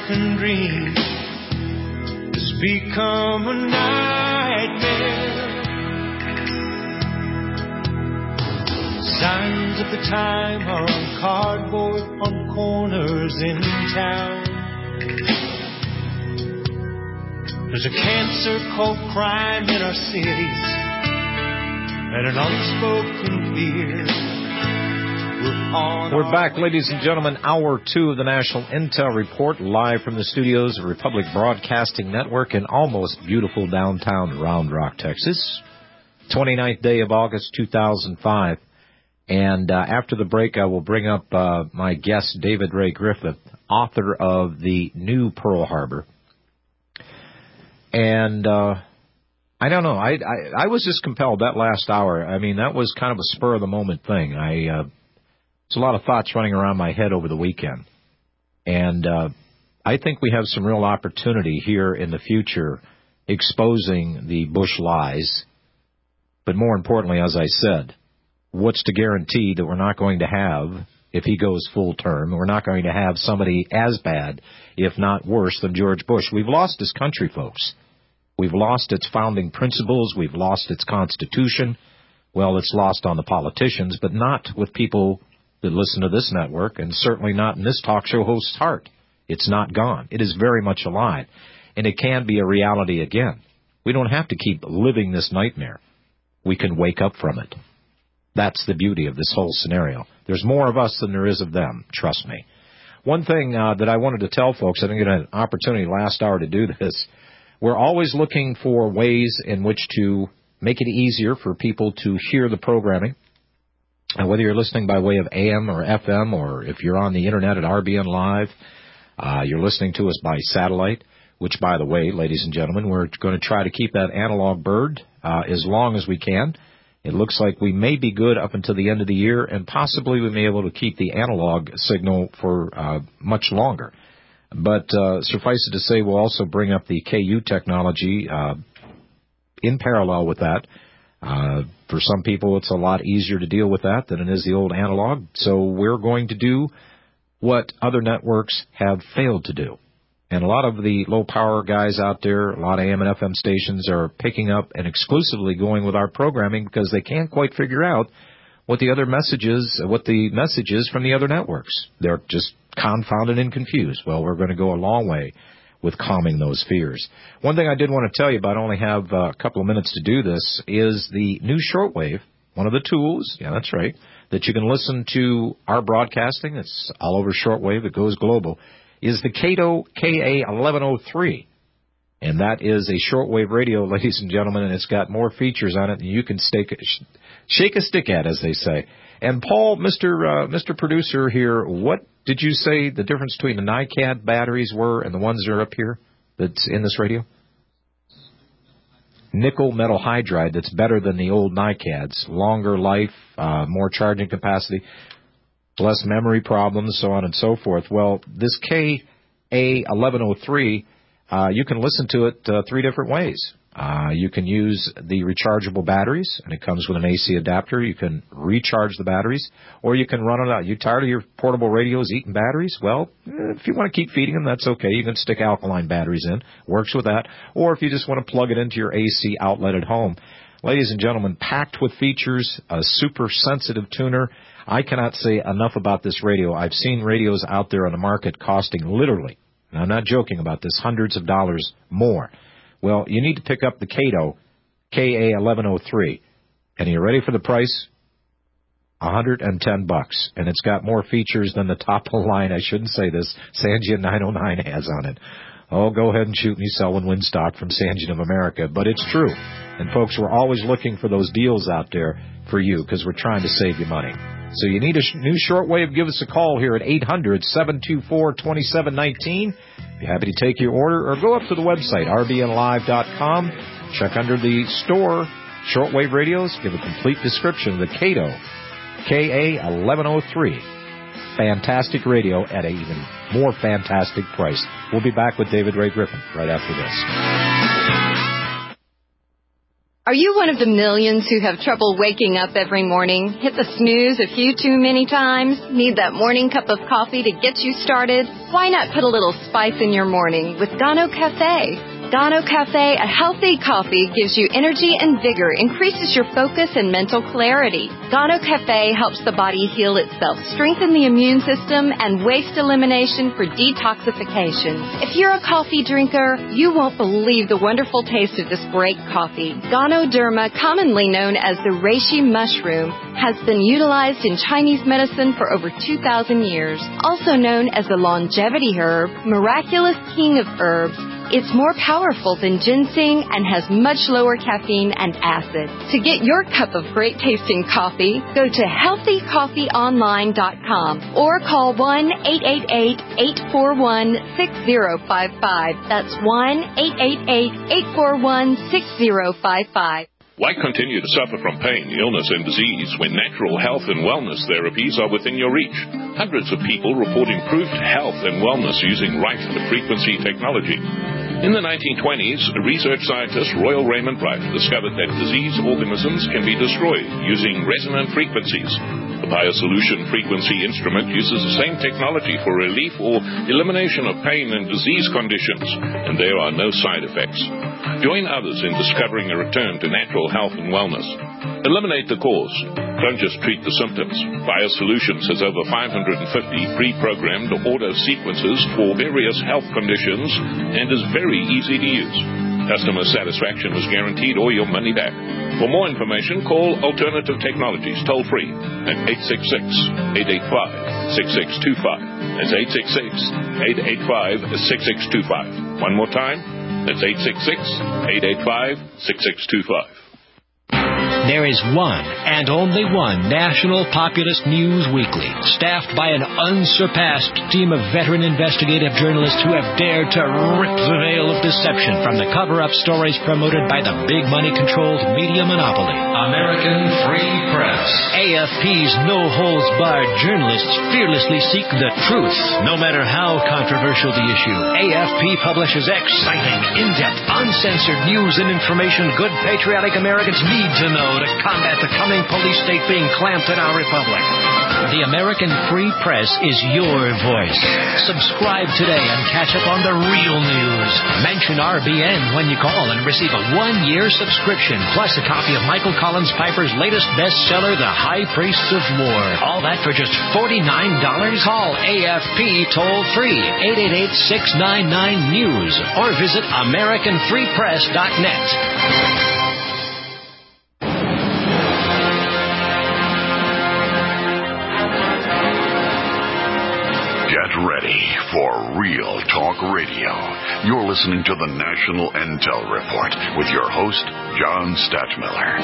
American dream has become a nightmare. Signs of the time are on cardboard on corners in town. There's a cancer called crime in our cities and an unspoken fear. We're back, ladies and gentlemen. Hour 2 of the National Intel Report, live from the studios of Republic Broadcasting Network in almost beautiful downtown Round Rock, Texas. 29th day of August, 2005. And after the break, I will bring up my guest, David Ray Griffith, author of The New Pearl Harbor. And I don't know. I was just compelled that last hour. I mean, that was kind of a spur-of-the-moment thing. There's a lot of thoughts running around my head over the weekend. And I think we have some real opportunity here in the future exposing the Bush lies. But more importantly, as I said, what's to guarantee that we're not going to have, if he goes full term, we're not going to have somebody as bad, if not worse, than George Bush. We've lost this country, folks. We've lost its founding principles. We've lost its Constitution. Well, it's lost on the politicians, but not with people that listen to this network, and certainly not in this talk show host's heart. It's not gone. It is very much alive, and it can be a reality again. We don't have to keep living this nightmare. We can wake up from it. That's the beauty of this whole scenario. There's more of us than there is of them, trust me. One thing that I wanted to tell folks, I didn't get an opportunity last hour to do this, we're always looking for ways in which to make it easier for people to hear the programming. And whether you're listening by way of AM or FM, or if you're on the Internet at RBN Live, you're listening to us by satellite, which, by the way, ladies and gentlemen, we're going to try to keep that analog bird as long as we can. It looks like we may be good up until the end of the year, and possibly we may be able to keep the analog signal for much longer. But suffice it to say, we'll also bring up the KU technology in parallel with that. For some people, it's a lot easier to deal with that than it is the old analog. So we're going to do what other networks have failed to do. And a lot of the low-power guys out there, a lot of AM and FM stations are picking up and exclusively going with our programming because they can't quite figure out what the message is from the other networks. They're just confounded and confused. Well, we're going to go a long way with calming those fears. One thing I did want to tell you about, I only have a couple of minutes to do this, is the new shortwave, one of the tools, yeah, that's right, that you can listen to our broadcasting. It's all over shortwave. It goes global, is the Kato KA1103. And that is a shortwave radio, ladies and gentlemen, and it's got more features on it than you can shake a stick at, as they say. And Paul, Mr. Producer here, what did you say the difference between the NiCad batteries were and the ones that are up here that's in this radio? Nickel metal hydride, that's better than the old NiCads. Longer life, more charging capacity, less memory problems, so on and so forth. Well, this KA1103, you can listen to it 3 different ways. You can use the rechargeable batteries, and it comes with an AC adapter. You can recharge the batteries, or you can run it out. You tired of your portable radios eating batteries? Well, if you want to keep feeding them, that's okay. You can stick alkaline batteries in. Works with that. Or if you just want to plug it into your AC outlet at home. Ladies and gentlemen, packed with features, a super sensitive tuner. I cannot say enough about this radio. I've seen radios out there on the market costing literally, and I'm not joking about this, hundreds of dollars more. Well, you need to pick up the Kato KA1103. And are you ready for the price? $110. And it's got more features than the top of the line, I shouldn't say this, Sangean 909 has on it. Oh, go ahead and shoot me, Selwyn Winstock from Sangean of America. But it's true. And, folks, we're always looking for those deals out there for you because we're trying to save you money. So you need a new shortwave, give us a call here at 800-724-2719. Be happy to take your order, or go up to the website, rbnlive.com. Check under the store, shortwave radios. Give a complete description of the Kato KA1103. Fantastic radio at an even more fantastic price. We'll be back with David Ray Griffin right after this. Are you one of the millions who have trouble waking up every morning? Hit the snooze a few too many times? Need that morning cup of coffee to get you started? Why not put a little spice in your morning with Gano Cafe? Gano Cafe, a healthy coffee, gives you energy and vigor, increases your focus and mental clarity. Gano Cafe helps the body heal itself, strengthen the immune system, and waste elimination for detoxification. If you're a coffee drinker, you won't believe the wonderful taste of this great coffee. Ganoderma, commonly known as the reishi mushroom, has been utilized in Chinese medicine for over 2,000 years. Also known as the longevity herb, miraculous king of herbs, it's more powerful than ginseng and has much lower caffeine and acid. To get your cup of great-tasting coffee, go to healthycoffeeonline.com or call 1-888-841-6055. That's 1-888-841-6055. Why continue to suffer from pain, illness, and disease when natural health and wellness therapies are within your reach? Hundreds of people report improved health and wellness using right-frequency technology. In the 1920s, research scientist Royal Raymond Wright discovered that disease organisms can be destroyed using resonant frequencies. The BioSolution frequency instrument uses the same technology for relief or elimination of pain and disease conditions, and there are no side effects. Join others in discovering a return to natural health and wellness. Eliminate the cause. Don't just treat the symptoms. BioSolutions has over 550 pre-programmed auto sequences for various health conditions and is very easy to use. Customer satisfaction is guaranteed or your money back. For more information, call Alternative Technologies toll-free at 866-885-6625. That's 866-885-6625. One more time, that's 866-885-6625. There is one and only one national populist news weekly, staffed by an unsurpassed team of veteran investigative journalists who have dared to rip the veil of deception from the cover-up stories promoted by the big money-controlled media monopoly. American Free Press. AFP's no-holds-barred journalists fearlessly seek the truth, no matter how controversial the issue. AFP publishes exciting, in-depth, uncensored news and information good patriotic Americans need to know to combat the coming police state being clamped in our republic. The American Free Press is your voice. Subscribe today and catch up on the real news. Mention RBN when you call and receive a 1-year subscription, plus a copy of Michael Collins Piper's latest bestseller, The High Priests of War. All that for just $49. Call AFP toll-free, 888-699-NEWS, or visit AmericanFreePress.net. Ready for Real Talk Radio. You're listening to the National Intel Report with your host, John Stadtmiller.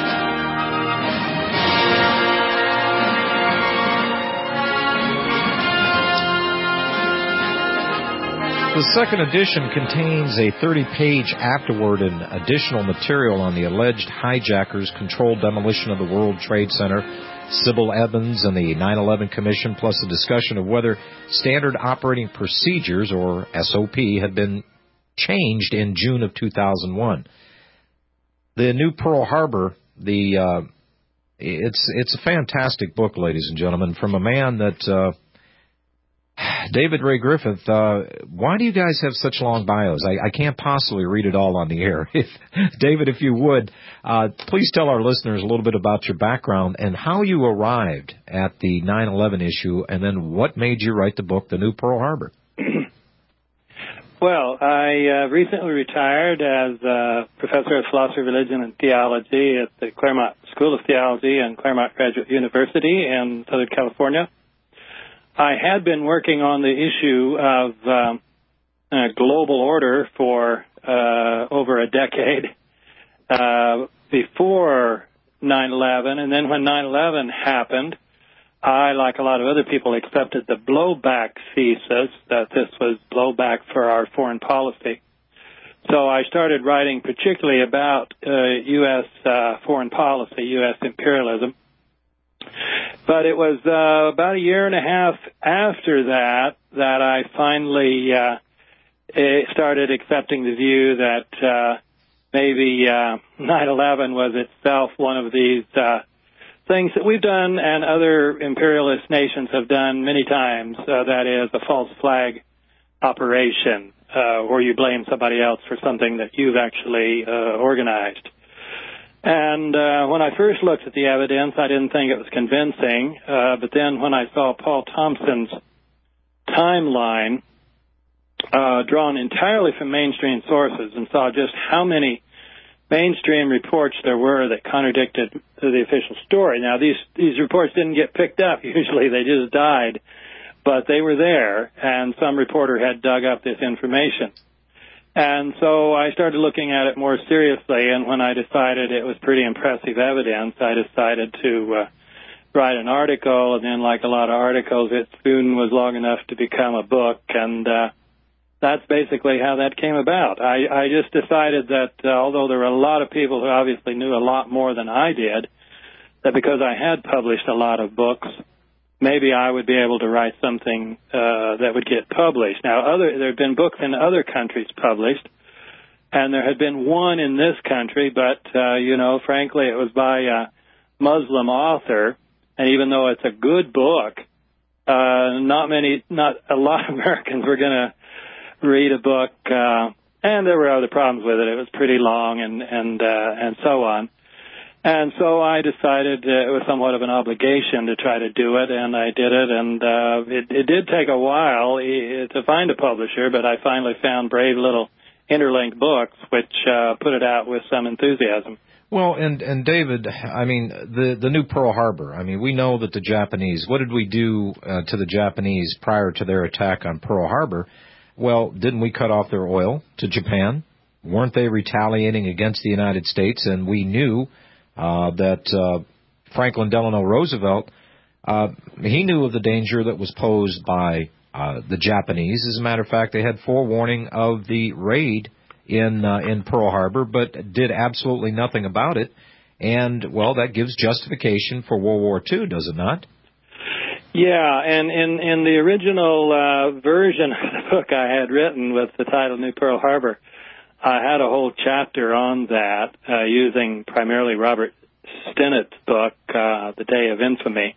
The second edition contains a 30-page afterword and additional material on the alleged hijackers' controlled demolition of the World Trade Center, Sybil Evans and the 9/11 Commission, plus a discussion of whether standard operating procedures, or SOP, had been changed in June of 2001. The new Pearl Harbor, it's a fantastic book, ladies and gentlemen, from a man that... David Ray Griffith, why do you guys have such long bios? I can't possibly read it all on the air. David, if you would, please tell our listeners a little bit about your background and how you arrived at the 9/11 issue, and then what made you write the book, The New Pearl Harbor. Well, I recently retired as a professor of philosophy, religion, and theology at the Claremont School of Theology and Claremont Graduate University in Southern California. I had been working on the issue of global order for over a decade before 9/11, and then when 9/11 happened, I, like a lot of other people, accepted the blowback thesis that this was blowback for our foreign policy. So I started writing particularly about U.S. foreign policy, U.S. imperialism. But it was about a year and a half after that I finally started accepting the view that maybe 9/11 was itself one of these things that we've done and other imperialist nations have done many times, that is a false flag operation, where you blame somebody else for something that you've actually organized. And when I first looked at the evidence, I didn't think it was convincing, but then when I saw Paul Thompson's timeline drawn entirely from mainstream sources and saw just how many mainstream reports there were that contradicted the official story. Now, these reports didn't get picked up. Usually they just died, but they were there, and some reporter had dug up this information. And so I started looking at it more seriously, and when I decided it was pretty impressive evidence, I decided to write an article, and then like a lot of articles, it soon was long enough to become a book, and that's basically how that came about. I just decided that although there were a lot of people who obviously knew a lot more than I did, that because I had published a lot of books, maybe I would be able to write something that would get published. Now, there have been books in other countries published, and there had been one in this country, but, frankly, it was by a Muslim author, and even though it's a good book, not a lot of Americans were going to read a book, and there were other problems with it. It was pretty long and so on. And so I decided it was somewhat of an obligation to try to do it, and I did it, and it did take a while to find a publisher, but I finally found Brave Little Interlinked Books, which put it out with some enthusiasm. Well, and David, I mean, the new Pearl Harbor, I mean, we know that the Japanese, what did we do to the Japanese prior to their attack on Pearl Harbor? Well, didn't we cut off their oil to Japan? Weren't they retaliating against the United States? And we knew that Franklin Delano Roosevelt, he knew of the danger that was posed by the Japanese. As a matter of fact, they had forewarning of the raid in Pearl Harbor, but did absolutely nothing about it. And, well, that gives justification for World War II, does it not? Yeah, and in the original version of the book I had written with the title New Pearl Harbor, I had a whole chapter on that using primarily Robert Stinnett's book, The Day of Infamy.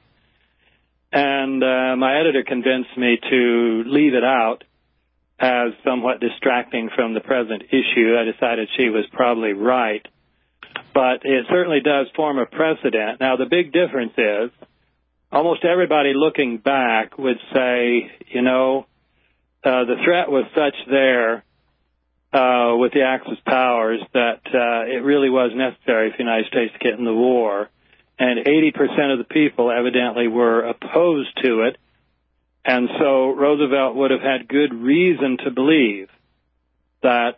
And my editor convinced me to leave it out as somewhat distracting from the present issue. I decided she was probably right. But it certainly does form a precedent. Now, the big difference is almost everybody looking back would say, the threat was such there with the Axis powers that it really was necessary for the United States to get in the war. And 80% of the people evidently were opposed to it. And so Roosevelt would have had good reason to believe that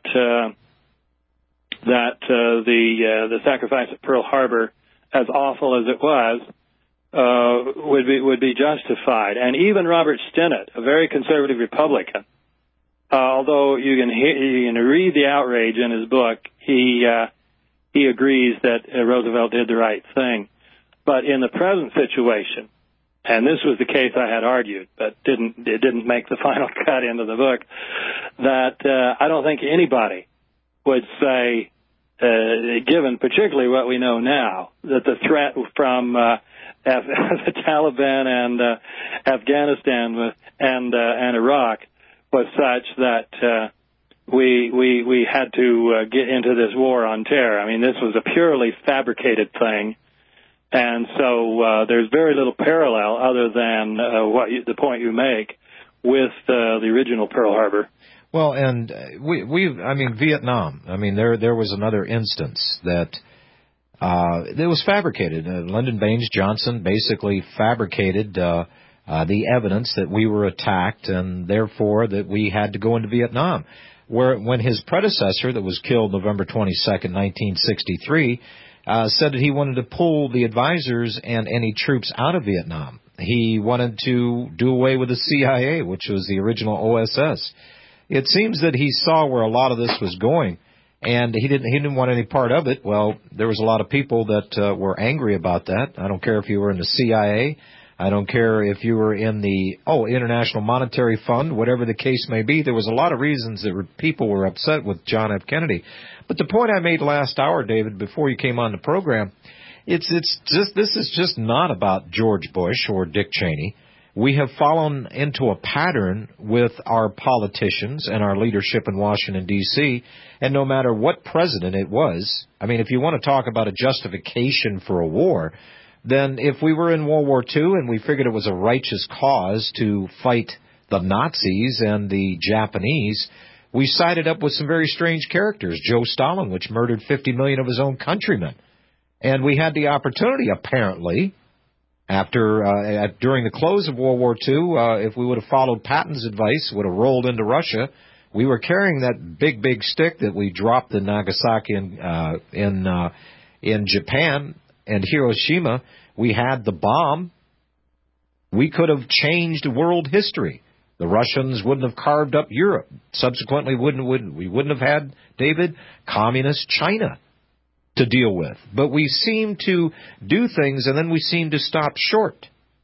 the sacrifice at Pearl Harbor, as awful as it was, would be justified. And even Robert Stinnett, a very conservative Republican, although you can read the outrage in his book, he agrees that Roosevelt did the right thing. But in the present situation, and this was the case I had argued, but it didn't make the final cut into the book, that I don't think anybody would say, given particularly what we know now, that the threat from the Taliban and Afghanistan and Iraq was such that we had to get into this war on terror. I mean, this was a purely fabricated thing, and so there's very little parallel other than the point you make with the original Pearl Harbor. Well, and Vietnam. I mean, there was another instance that it was fabricated. Lyndon Baines Johnson basically fabricated the evidence that we were attacked and therefore that we had to go into Vietnam. When his predecessor, that was killed November 22nd, 1963, said that he wanted to pull the advisors and any troops out of Vietnam. He wanted to do away with the CIA, which was the original OSS. It seems that he saw where a lot of this was going, and he didn't want any part of it. Well, there was a lot of people that were angry about that. I don't care if you were in the CIA. I don't care if you were in the International Monetary Fund, whatever the case may be. There was a lot of reasons that people were upset with John F. Kennedy. But the point I made last hour, David, before you came on the program, this is just not about George Bush or Dick Cheney. We have fallen into a pattern with our politicians and our leadership in Washington, D.C., and no matter what president it was, I mean, if you want to talk about a justification for a war, then if we were in World War II and we figured it was a righteous cause to fight the Nazis and the Japanese, we sided up with some very strange characters. Joe Stalin, which murdered 50 million of his own countrymen. And we had the opportunity, apparently, during the close of World War II, if we would have followed Patton's advice, would have rolled into Russia. We were carrying that big stick that we dropped in Nagasaki in Japan and Hiroshima. We had the bomb. We could have changed world history. The Russians wouldn't have carved up Europe. Subsequently, we wouldn't have had, David, communist China to deal with. But we seem to do things, and then we seem to stop short.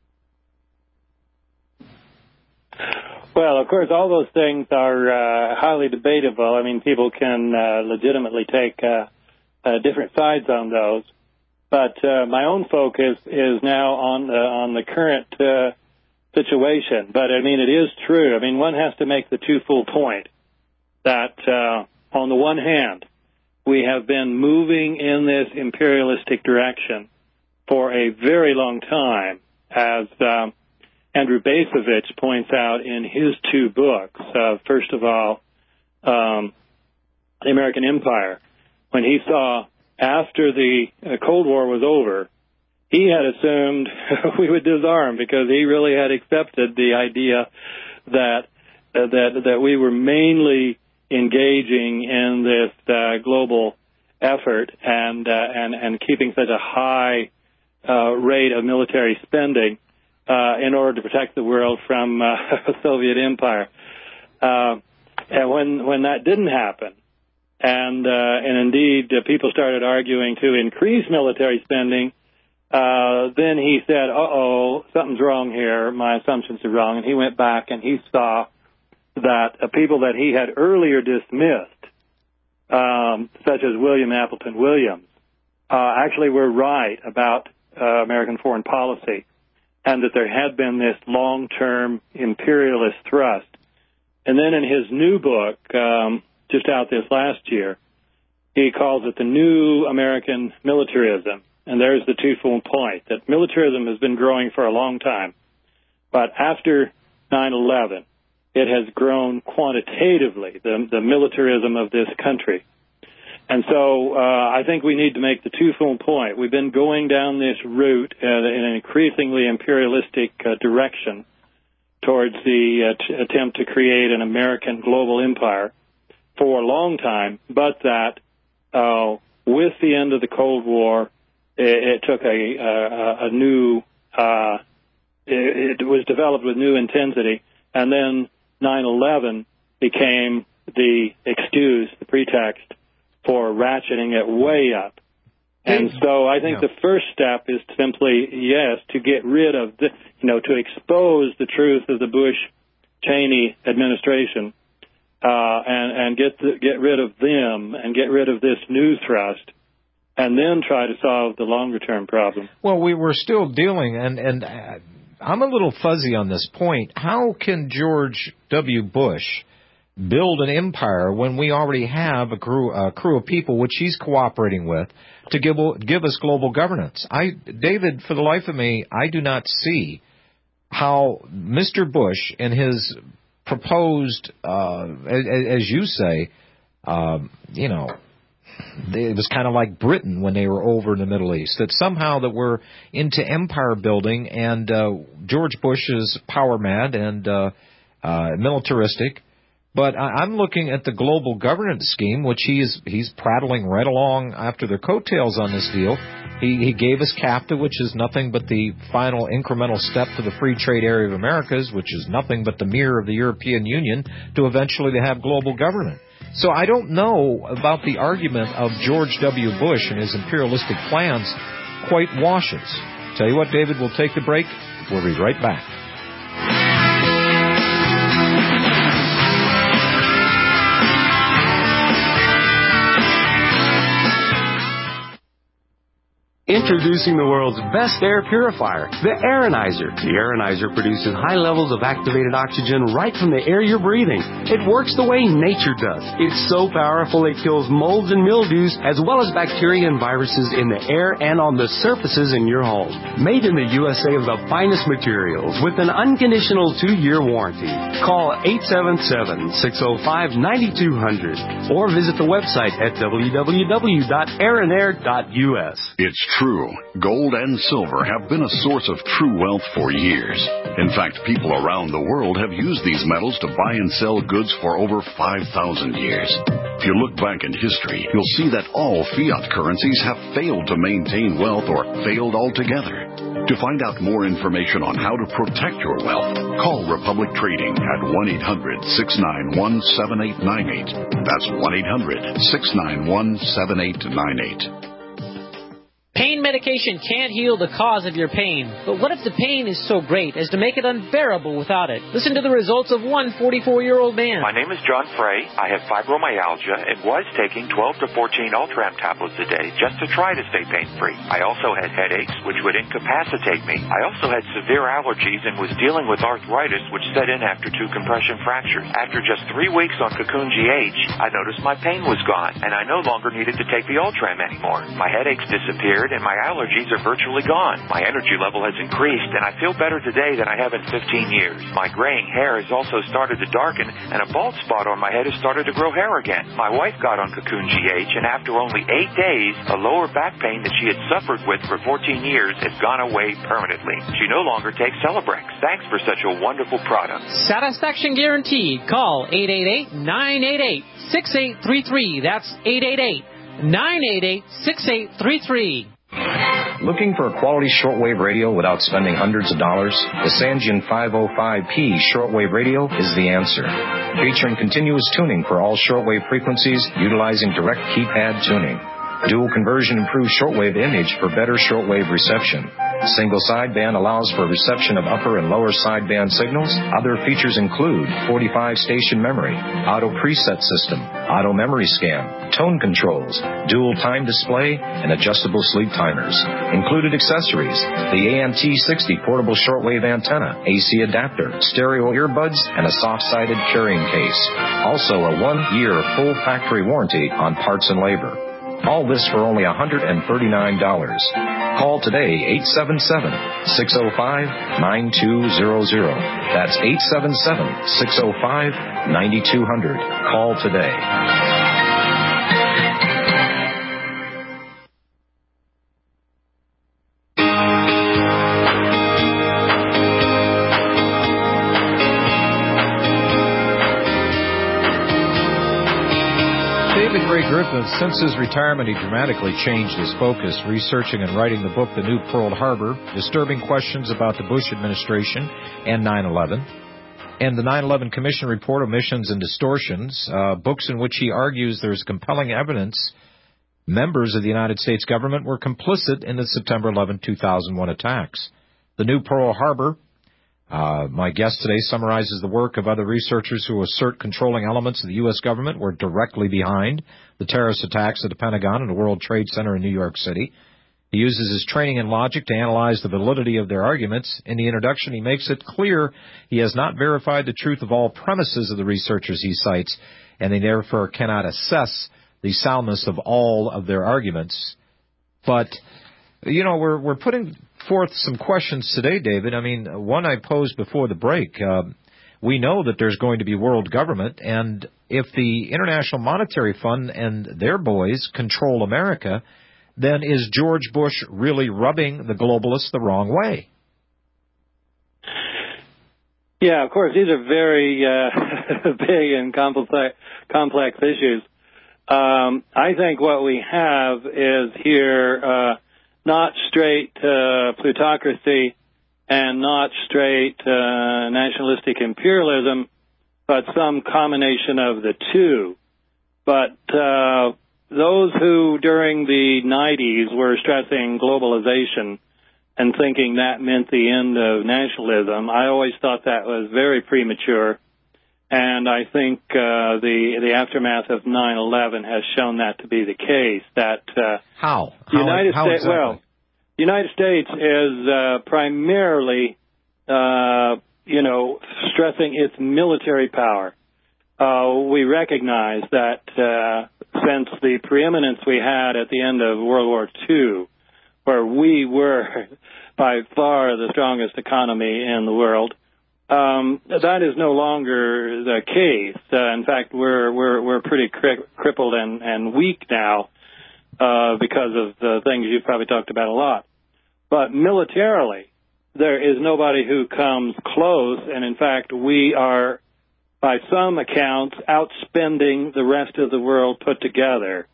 Well, of course, all those things are highly debatable. I mean, people can legitimately take different sides on those. But my own focus is now on the current situation. But, I mean, it is true. I mean, one has to make the twofold point that, on the one hand, we have been moving in this imperialistic direction for a very long time, as Andrew Bacevich points out in his two books. First of all, The American Empire. When he saw after the Cold War was over, he had assumed we would disarm because he really had accepted the idea that we were mainly engaging in this global effort and keeping such a high rate of military spending in order to protect the world from the Soviet Empire. And when that didn't happen, and indeed people started arguing to increase military spending, then he said, something's wrong here. My assumptions are wrong. And he went back and he saw that people that he had earlier dismissed, such as William Appleton Williams, actually were right about American foreign policy, and that there had been this long-term imperialist thrust. And then in his new book, just out this last year, he calls it the New American Militarism. And there's the twofold point, that militarism has been growing for a long time. But after 9/11, it has grown quantitatively, the militarism of this country. And so I think we need to make the twofold point. We've been going down this route in an increasingly imperialistic direction towards the attempt to create an American global empire for a long time, but that with the end of the Cold War, it took a new, it was developed with new intensity, and then 9/11 became the excuse, the pretext for ratcheting it way up. And so I think the first step is simply, to get rid of, to expose the truth of the Bush-Cheney administration, and get rid of them and get rid of this new thrust, and then try to solve the longer-term problem. Well, we were still dealing, and I'm a little fuzzy on this point. How can George W. Bush build an empire when we already have a crew of people which he's cooperating with to give us global governance? David, for the life of me, I do not see how Mr. Bush and his proposed, as you say, it was kind of like Britain when they were over in the Middle East, that somehow that we're into empire building, and George Bush is power mad and militaristic. But I'm looking at the global governance scheme, which he's prattling right along after their coattails on this deal. He gave us CAFTA, which is nothing but the final incremental step to the free trade area of Americas, which is nothing but the mirror of the European Union to eventually to have global government. So I don't know about the argument of George W. Bush and his imperialistic plans quite washes. Tell you what, David, we'll take the break. We'll be right back. Introducing the world's best air purifier, the Aeronizer. The Aeronizer produces high levels of activated oxygen right from the air you're breathing. It works the way nature does. It's so powerful it kills molds and mildews as well as bacteria and viruses in the air and on the surfaces in your home. Made in the USA of the finest materials with an unconditional 2-year warranty. Call 877-605-9200 or visit the website at www.aeronair.us. It's true. Gold and silver have been a source of true wealth for years. In fact, people around the world have used these metals to buy and sell goods for over 5,000 years. If you look back in history, you'll see that all fiat currencies have failed to maintain wealth or failed altogether. To find out more information on how to protect your wealth, call Republic Trading at 1-800-691-7898. That's 1-800-691-7898. Pain medication can't heal the cause of your pain, but what if the pain is so great as to make it unbearable without it? Listen to the results of one 44-year-old man. My name is John Frey. I have fibromyalgia and was taking 12 to 14 Ultram tablets a day just to try to stay pain-free. I also had headaches, which would incapacitate me. I also had severe allergies and was dealing with arthritis, which set in after 2 compression fractures. After just 3 weeks on Cocoon GH, I noticed my pain was gone, and I no longer needed to take the Ultram anymore. My headaches disappeared, and my allergies are virtually gone. My energy level has increased, and I feel better today than I have in 15 years. My graying hair has also started to darken, and a bald spot on my head has started to grow hair again. My wife got on Cocoon GH, and after only 8 days, a lower back pain that she had suffered with for 14 years has gone away permanently. She no longer takes Celebrex. Thanks for such a wonderful product. Satisfaction guaranteed. Call 888-988-6833. That's 888-988-6833. Looking for a quality shortwave radio without spending hundreds of dollars? The Sangean 505P shortwave radio is the answer. Featuring continuous tuning for all shortwave frequencies utilizing direct keypad tuning. Dual conversion improves shortwave image for better shortwave reception. Single sideband allows for reception of upper and lower sideband signals. Other features include 45 station memory, auto preset system, auto memory scan, tone controls, dual time display, and adjustable sleep timers. Included accessories: the ANT60 portable shortwave antenna, AC adapter, stereo earbuds, and a soft-sided carrying case. Also a 1-year full factory warranty on parts and labor. All this for only $139. Call today, 877-605-9200. That's 877-605-9200. Call today. David Ray Griffith, since his retirement, he dramatically changed his focus, researching and writing the book The New Pearl Harbor, Disturbing Questions About the Bush Administration and 9/11, and the 9/11 Commission Report, Omissions and Distortions, books in which he argues there's compelling evidence members of the United States government were complicit in the September 11, 2001 attacks. The New Pearl Harbor, my guest today, summarizes the work of other researchers who assert controlling elements of the U.S. government were directly behind the terrorist attacks at the Pentagon and the World Trade Center in New York City. He uses his training and logic to analyze the validity of their arguments. In the introduction, he makes it clear he has not verified the truth of all premises of the researchers he cites, and he therefore cannot assess the soundness of all of their arguments. But, you know, we're putting forth some questions today, David. I mean, one I posed before the break. We know that there's going to be world government, and if the International Monetary Fund and their boys control America, then is George Bush really rubbing the globalists the wrong way? Yeah, of course. These are very big and complex issues. I think what we have is here not straight plutocracy and not straight nationalistic imperialism, but some combination of the two. But those who during the 90s were stressing globalization and thinking that meant the end of nationalism. I always thought that was very premature, and I think the aftermath of 9/11 has shown that to be the case. That how United States, exactly? well, the United States is primarily, stressing its military power. We recognize that since the preeminence we had at the end of World War II, where we were by far the strongest economy in the world, that is no longer the case. In fact, we're pretty crippled and weak now because of the things you've probably talked about a lot. But militarily, there is nobody who comes close, and in fact, we are, by some accounts, outspending the rest of the world put together.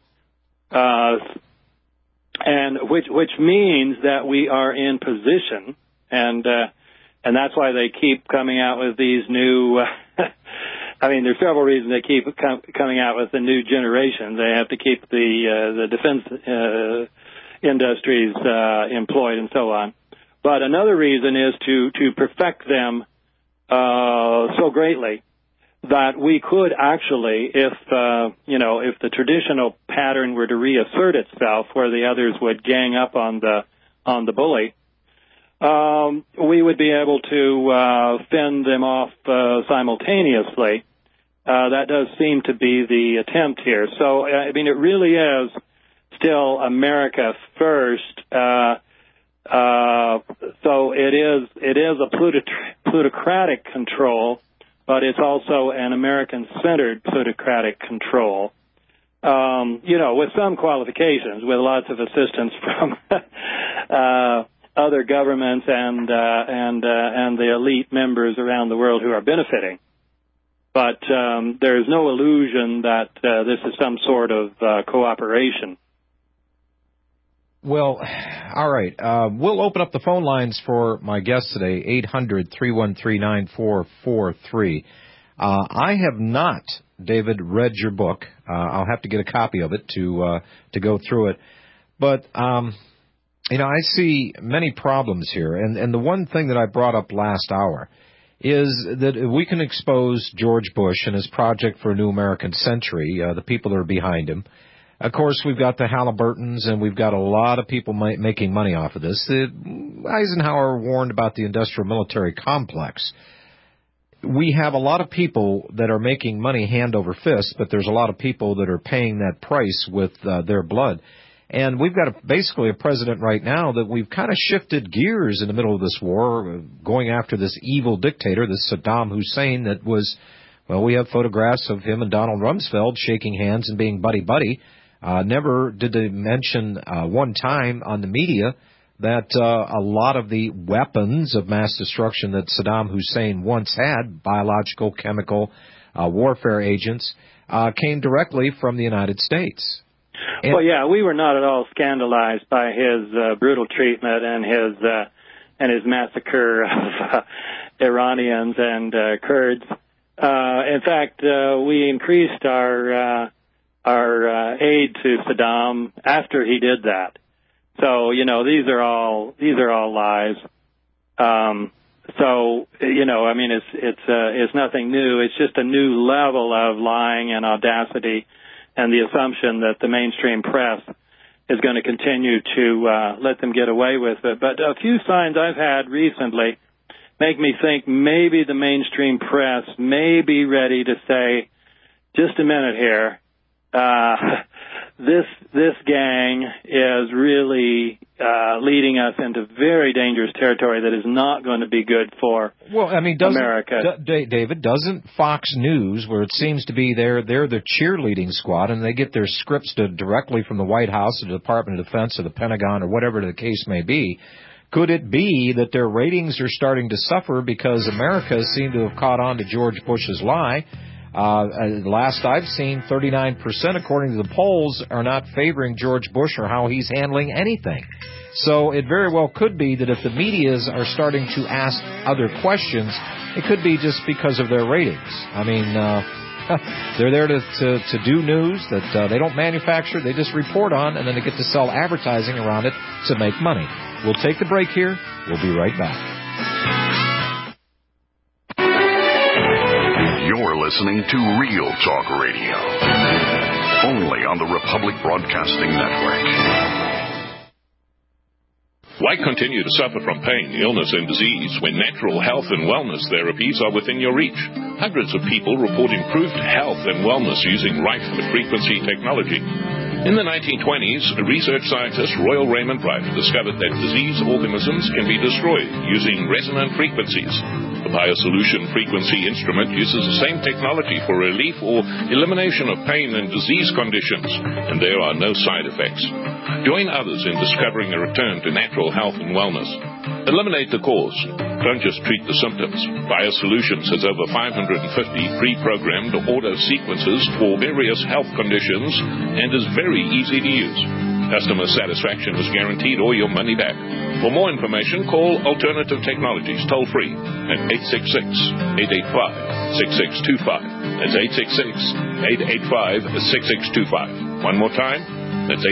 And which means that we are in position, and that's why they keep coming out with these new. I mean, there's several reasons they keep coming out with the new generation. They have to keep the defense industries employed and so on. But another reason is to perfect them so greatly that we could actually, if the traditional pattern were to reassert itself, where the others would gang up on the bully, we would be able to fend them off simultaneously. That does seem to be the attempt here. So, I mean, it really is still America first. So it is a plutocratic control, but it's also an American-centered plutocratic control, with some qualifications, with lots of assistance from other governments and the elite members around the world who are benefiting. But there is no illusion that this is some sort of cooperation. Well, all right. We'll open up the phone lines for my guest today, 800-313-9443. I have not, David, read your book. I'll have to get a copy of it to go through it. But, I see many problems here. And the one thing that I brought up last hour is that we can expose George Bush and his project for a new American century, the people that are behind him. Of course, we've got the Halliburtons, and we've got a lot of people making money off of this. Eisenhower warned about the industrial military complex. We have a lot of people that are making money hand over fist, but there's a lot of people that are paying that price with their blood. And we've got basically a president right now that we've kind of shifted gears in the middle of this war, going after this evil dictator, this Saddam Hussein that was, well, we have photographs of him and Donald Rumsfeld shaking hands and being buddy-buddy. Never did they mention one time on the media that a lot of the weapons of mass destruction that Saddam Hussein once had, biological, chemical, warfare agents, came directly from the United States. And well, yeah, we were not at all scandalized by his brutal treatment and his massacre of Iranians and Kurds. In fact, we increased our aid to Saddam after he did that. So, these are all lies. It's nothing new. It's just a new level of lying and audacity, and the assumption that the mainstream press is going to continue to let them get away with it. But a few signs I've had recently make me think maybe the mainstream press may be ready to say, just a minute here, this gang is really leading us into very dangerous territory that is not going to be good for America. David, doesn't Fox News, where it seems to be they're the cheerleading squad, and they get their scripts directly from the White House, or the Department of Defense, or the Pentagon, or whatever the case may be, could it be that their ratings are starting to suffer because America seemed to have caught on to George Bush's lie? Last I've seen, 39%, according to the polls, are not favoring George Bush or how he's handling anything. So it very well could be that if the medias are starting to ask other questions, it could be just because of their ratings. I mean, they're there to do news that they don't manufacture, they just report on, and then they get to sell advertising around it to make money. We'll take the break here. We'll be right back. You're listening to Real Talk Radio, only on the Republic Broadcasting Network. Why continue to suffer from pain, illness, and disease when natural health and wellness therapies are within your reach? Hundreds of people report improved health and wellness using right-frequency technology. In the 1920s, research scientist Royal Raymond Wright discovered that disease organisms can be destroyed using resonant frequencies. The BioSolution frequency instrument uses the same technology for relief or elimination of pain and disease conditions, and there are no side effects. Join others in discovering a return to natural health and wellness. Eliminate the cause. Don't just treat the symptoms. BioSolutions has over 550 pre-programmed auto sequences for various health conditions and is very easy to use. Customer satisfaction is guaranteed or your money back. For more information, call Alternative Technologies toll-free at 866-885-6625. That's 866-885-6625. One more time, that's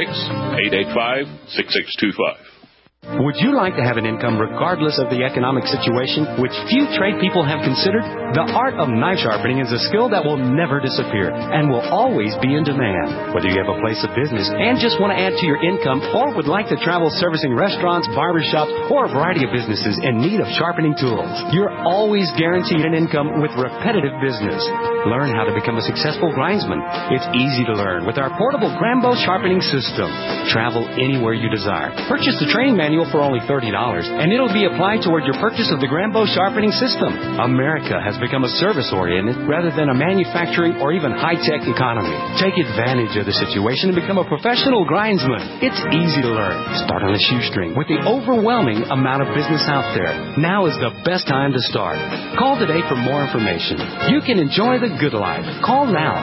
866-885-6625. Would you like to have an income regardless of the economic situation, which few trade people have considered? The art of knife sharpening is a skill that will never disappear and will always be in demand. Whether you have a place of business and just want to add to your income or would like to travel servicing restaurants, barbershops, or a variety of businesses in need of sharpening tools, you're always guaranteed an income with repetitive business. Learn how to become a successful grindsman. It's easy to learn with our portable Grambo sharpening system. Travel anywhere you desire. Purchase the training manual for only $30, and it'll be applied toward your purchase of the Grambo sharpening system. America has become a service-oriented rather than a manufacturing or even high-tech economy. Take advantage of the situation and become a professional grindsman. It's easy to learn. Start on a shoestring with the overwhelming amount of business out there. Now is the best time to start. Call today for more information. You can enjoy the good life. Call now,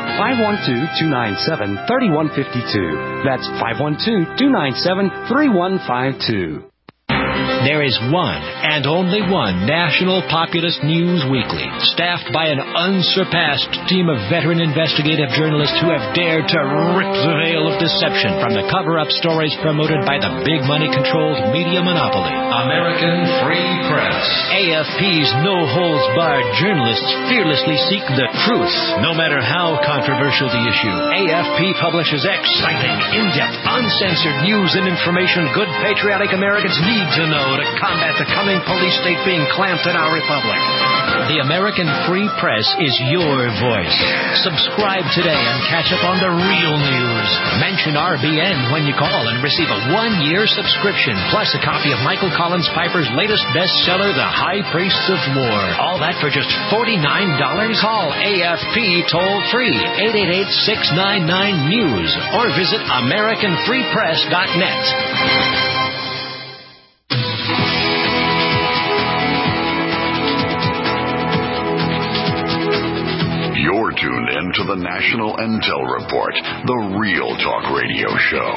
512-297-3152. That's 512-297-3152. There is one and only one national populist news weekly, staffed by an unsurpassed team of veteran investigative journalists who have dared to rip the veil of deception from the cover-up stories promoted by the big money-controlled media monopoly, American Free Press. AFP's no-holds-barred journalists fearlessly seek the truth, no matter how controversial the issue. AFP publishes exciting, in-depth, uncensored news and information good patriotic Americans need to know to combat the coming police state being clamped in our republic. The American Free Press is your voice. Subscribe today and catch up on the real news. Mention RBN when you call and receive a 1-year subscription, plus a copy of Michael Collins Piper's latest bestseller, The High Priests of War. All that for just $49. Call AFP toll-free, 888-699-NEWS, or visit AmericanFreePress.net. You're tuned in to the National Intel Report, the Real Talk Radio Show.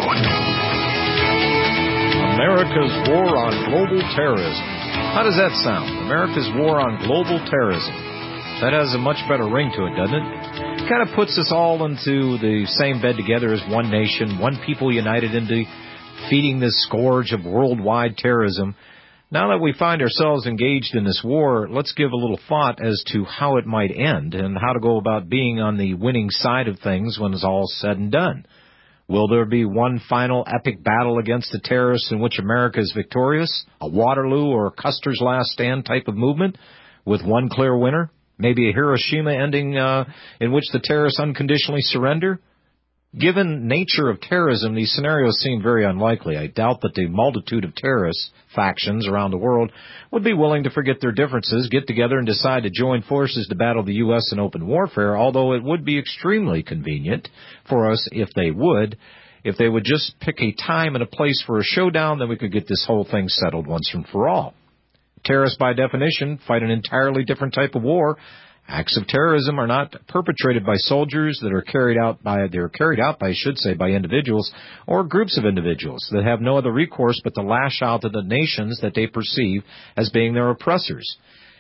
America's war on global terrorism. How does that sound? America's war on global terrorism. That has a much better ring to it, doesn't it? It kind of puts us all into the same bed together as one nation, one people united into defeating this scourge of worldwide terrorism. Now that we find ourselves engaged in this war, let's give a little thought as to how it might end and how to go about being on the winning side of things when it's all said and done. Will there be one final epic battle against the terrorists in which America is victorious, a Waterloo or Custer's Last Stand type of movement with one clear winner? Maybe a Hiroshima ending in which the terrorists unconditionally surrender? Given nature of terrorism, these scenarios seem very unlikely. I doubt that the multitude of terrorist factions around the world would be willing to forget their differences, get together and decide to join forces to battle the U.S. in open warfare, although it would be extremely convenient for us if they would. If they would just pick a time and a place for a showdown, then we could get this whole thing settled once and for all. Terrorists, by definition, fight an entirely different type of war. Acts of terrorism are not perpetrated by soldiers that are carried out by individuals or groups of individuals that have no other recourse but to lash out at the nations that they perceive as being their oppressors.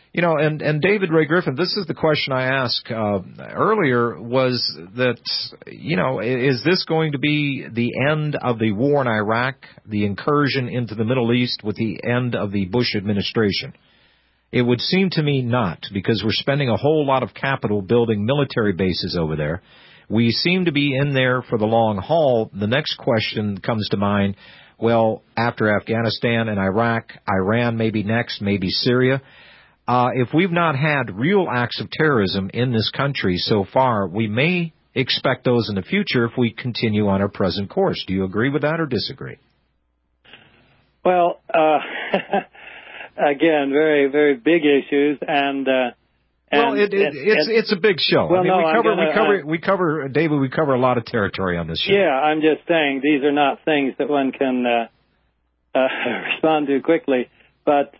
You know, and David Ray Griffin, this is the question I asked earlier, was that, you know, is this going to be the end of the war in Iraq, the incursion into the Middle East with the end of the Bush administration? It would seem to me not, because we're spending a whole lot of capital building military bases over there. We seem to be in there for the long haul. The next question comes to mind, well, after Afghanistan and Iraq, Iran maybe next, maybe Syria. If we've not had real acts of terrorism in this country so far, we may expect those in the future if we continue on our present course. Do you agree with that or disagree? Well, again, very, very big issues, it's a big show. Well, we cover, David, we cover a lot of territory on this show. Yeah, I'm just saying these are not things that one can respond to quickly. But,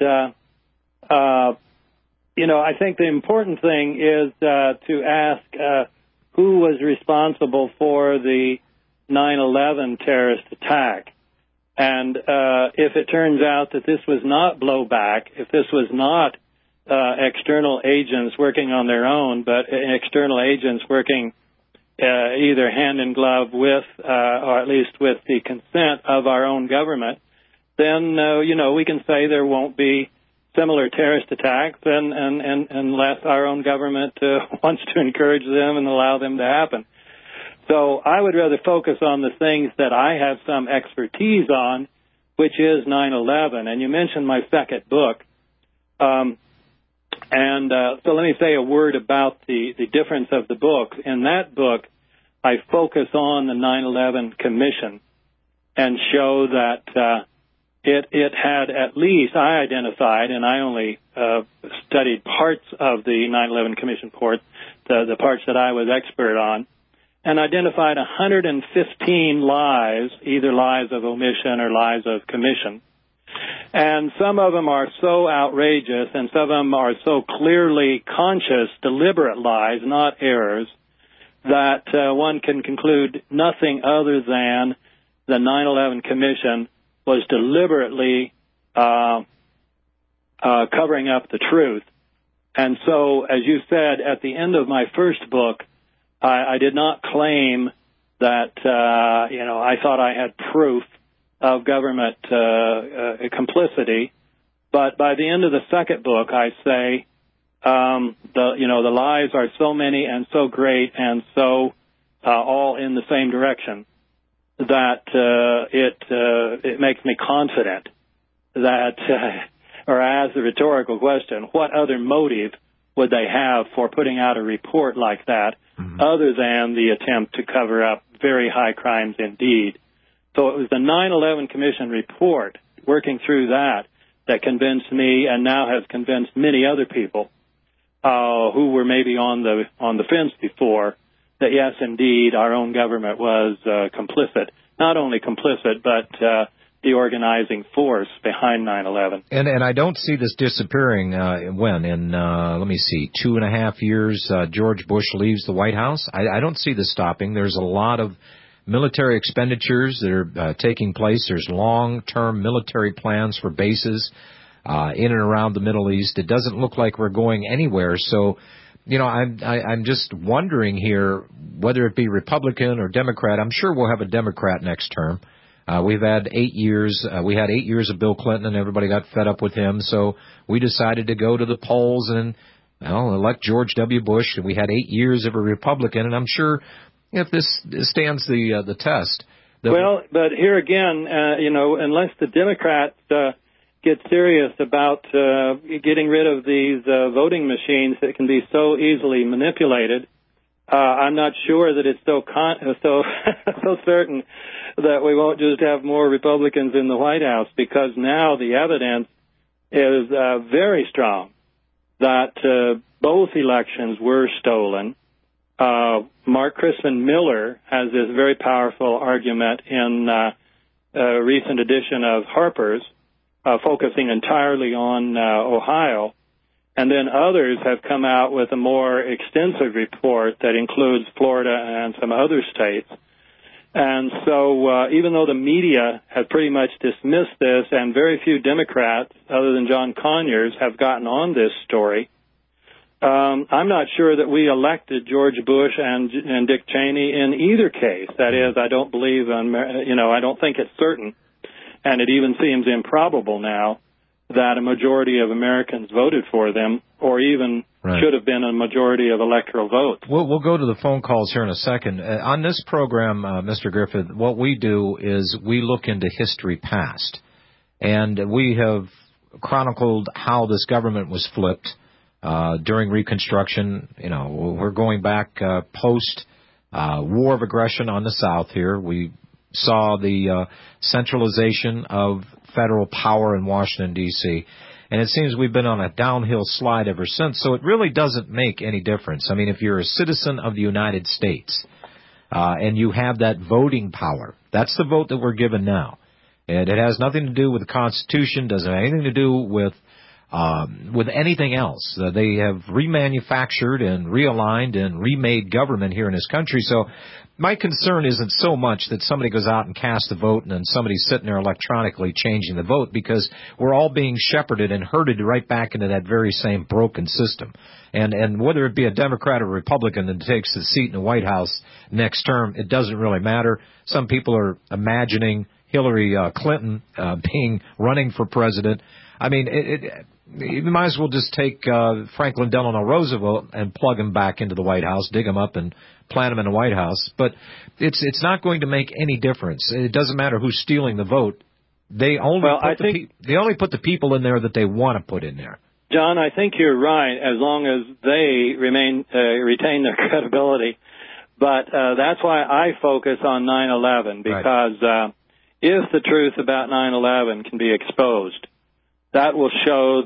you know, I think the important thing is to ask who was responsible for the 9/11 terrorist attack. And if it turns out that this was not blowback, if this was not external agents working on their own, but external agents working either hand in glove with, or at least with the consent of our own government, then, you know, we can say there won't be similar terrorist attacks unless our own government wants to encourage them and allow them to happen. So I would rather focus on the things that I have some expertise on, which is 9/11. And you mentioned my second book. So let me say a word about the difference of the book. In that book, I focus on the 9/11 Commission and show that it had at least, I identified, and I only studied parts of the 9/11 Commission report, the parts that I was expert on, and identified 115 lies, either lies of omission or lies of commission. And some of them are so outrageous, and some of them are so clearly conscious, deliberate lies, not errors, that one can conclude nothing other than the 9/11 Commission was deliberately covering up the truth. And so, as you said, at the end of my first book, I did not claim that, I thought I had proof of government complicity. But by the end of the second book, I say, the lies are so many and so great and so all in the same direction that it makes me confident that, or as a rhetorical question, what other motive would they have for putting out a report like that, other than the attempt to cover up very high crimes indeed? So it was the 9/11 Commission report, working through that convinced me, and now has convinced many other people who were maybe on the fence before, that yes, indeed, our own government was complicit. Not only complicit, but the organizing force behind 9/11. And I don't see this disappearing in, let me see, 2.5 years, George Bush leaves the White House. I don't see this stopping. There's a lot of military expenditures that are taking place. There's long-term military plans for bases in and around the Middle East. It doesn't look like we're going anywhere. So, I'm just wondering here, whether it be Republican or Democrat. I'm sure we'll have a Democrat next term. We've had 8 years. We had 8 years of Bill Clinton, and everybody got fed up with him. So we decided to go to the polls and elect George W. Bush. We had 8 years of a Republican, and I'm sure if this stands the test. But here again, unless the Democrats get serious about getting rid of these voting machines that can be so easily manipulated, I'm not sure that it's so certain that we won't just have more Republicans in the White House, because now the evidence is very strong that both elections were stolen. Mark Crispin Miller has this very powerful argument in a recent edition of Harper's, focusing entirely on Ohio. And then others have come out with a more extensive report that includes Florida and some other states. And so even though the media has pretty much dismissed this, and very few Democrats, other than John Conyers, have gotten on this story, I'm not sure that we elected George Bush and Dick Cheney in either case. That is, I don't believe, I don't think it's certain, and it even seems improbable now that a majority of Americans voted for them, or even should have been a majority of electoral votes. We'll go to the phone calls here in a second. On this program, Mr. Griffith, what we do is we look into history past, and we have chronicled how this government was flipped during Reconstruction. You know, we're going back post war of aggression on the South here. We saw the centralization of federal power in Washington, D.C., and it seems we've been on a downhill slide ever since, so it really doesn't make any difference. I mean, if you're a citizen of the United States and you have that voting power, that's the vote that we're given now. And it has nothing to do with the Constitution, doesn't have anything to do with anything else. They have remanufactured and realigned and remade government here in this country. So my concern isn't so much that somebody goes out and casts a vote and then somebody's sitting there electronically changing the vote, because we're all being shepherded and herded right back into that very same broken system. And whether it be a Democrat or Republican that takes the seat in the White House next term, it doesn't really matter. Some people are imagining Hillary Clinton running for president. I mean, you might as well just take Franklin Delano Roosevelt and plug him back into the White House, dig him up and plant him in the White House. But it's not going to make any difference. It doesn't matter who's stealing the vote. They only put the people in there that they want to put in there. John, I think you're right, as long as they retain their credibility. But that's why I focus on 9/11, because if the truth about 9/11 can be exposed, that will show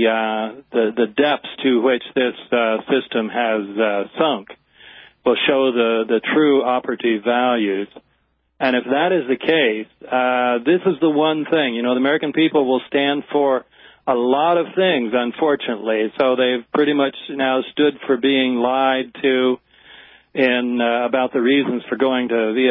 the depths to which this system has sunk, will show the true operative values. And if that is the case, this is the one thing. You know, the American people will stand for a lot of things, unfortunately. So they've pretty much now stood for being lied to about the reasons for going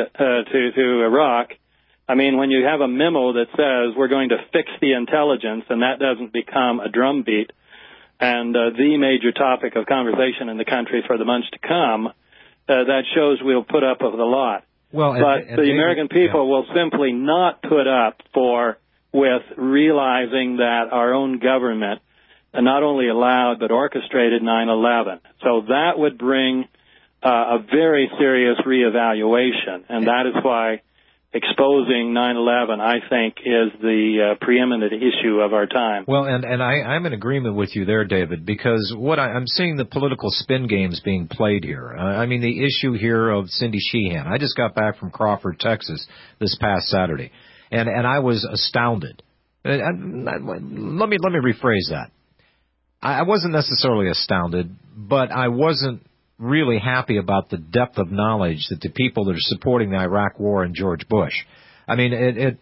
to Iraq. I mean, when you have a memo that says we're going to fix the intelligence, and that doesn't become a drumbeat and the major topic of conversation in the country for the months to come, that shows we'll put up with a lot. Well, but the American people will simply not put up with realizing that our own government not only allowed but orchestrated 9/11. So that would bring a very serious reevaluation, and that is why exposing 9/11, I think, is the preeminent issue of our time. Well, and I'm in agreement with you there, David, because I'm seeing the political spin games being played here. I mean, the issue here of Cindy Sheehan. I just got back from Crawford, Texas this past Saturday, and I was astounded. Let me rephrase that. I wasn't necessarily astounded, but I wasn't really happy about the depth of knowledge that the people that are supporting the Iraq War and George Bush. I mean, it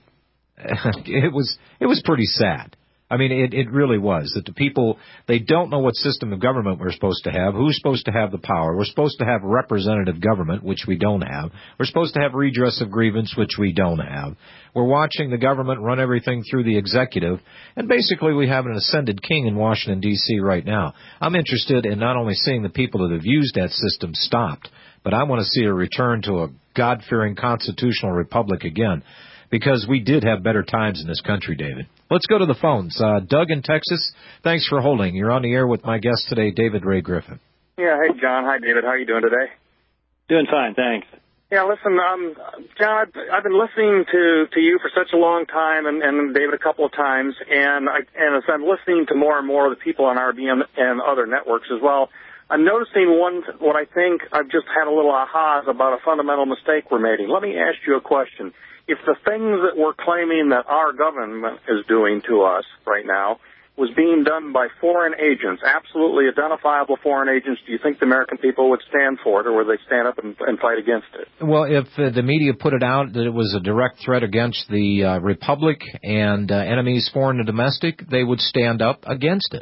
was pretty sad. I mean, it really was, that the people, they don't know what system of government we're supposed to have, who's supposed to have the power. We're supposed to have representative government, which we don't have. We're supposed to have redress of grievance, which we don't have. We're watching the government run everything through the executive, and basically we have an ascended king in Washington, D.C. right now. I'm interested in not only seeing the people that have used that system stopped, but I want to see a return to a God-fearing constitutional republic again, because we did have better times in this country, David. Let's go to the phones. Doug in Texas, thanks for holding. You're on the air with my guest today, David Ray Griffin. Yeah, hey, John. Hi, David. How are you doing today? Doing fine, thanks. Yeah, listen, John, I've been listening to you for such a long time, and David a couple of times, and as I'm listening to more and more of the people on RBN and other networks as well, I'm noticing what I think I've just had a little ahas about a fundamental mistake we're making. Let me ask you a question. If the things that we're claiming that our government is doing to us right now was being done by foreign agents, absolutely identifiable foreign agents, do you think the American people would stand for it, or would they stand up and fight against it? Well, if the media put it out that it was a direct threat against the Republic and enemies foreign and domestic, they would stand up against it.